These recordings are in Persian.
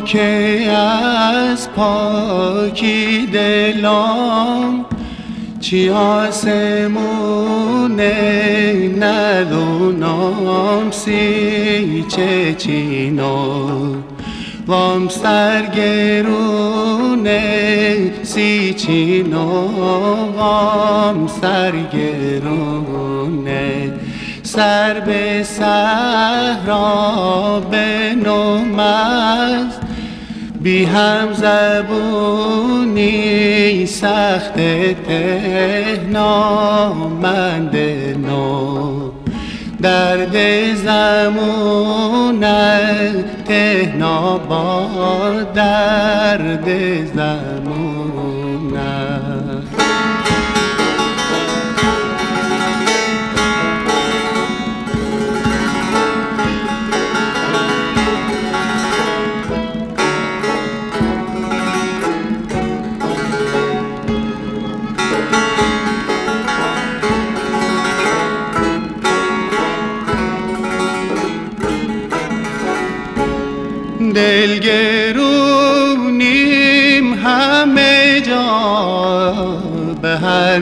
که از پاکی دلم چی آسمونه ندونم سی چه چینو وام سرگرونه سی چینو وام سرگرونه سر به صحرا بنم است بی هم زبونی سخت تهنامند نو درد زمونت تهنا با درد زمونت دلگرونیم همه جا به هر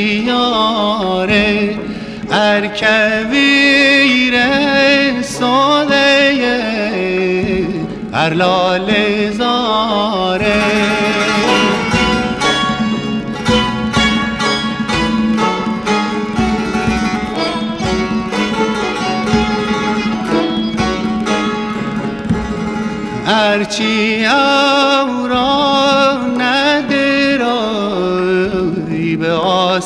دیاره ارکویر ساده هر لاله زاره هرچی را ندرایی به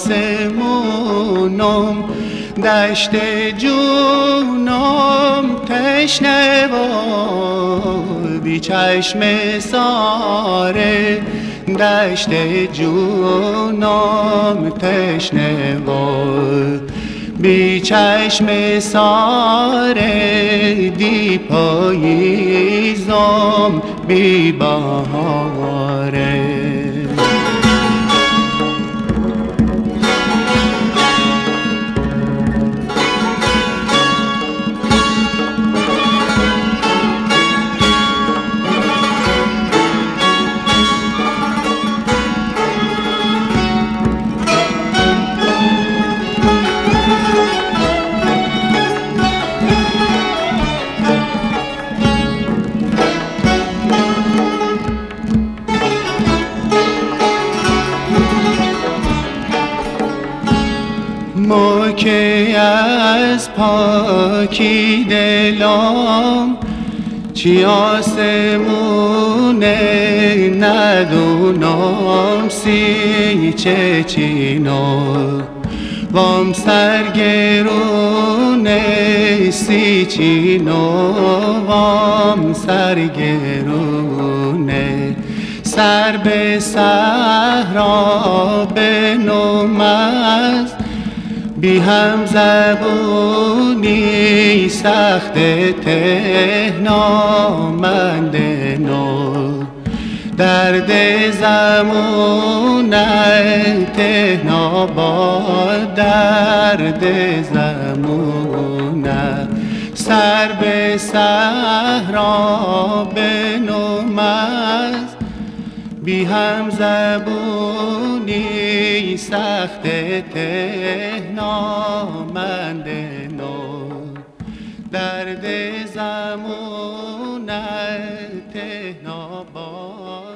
آسمونم دشت جونم تشنه و بی چشم ساره دشت جونم تشنه و بی چشم ساره دی پاییزم بی بهاره ما که از پاکی دلم چی آسمونه ندونم سی چه چینو وام سرگرونه سی چینو وام سرگرونه سر به صحرا بنم است بی هم زبونی سخت تهنامند نو درد زمونت تهنا با درد زمونت سر به صحرا بنم است بی هم زبونی سخت تهنامند نو درد زمونت تهنا با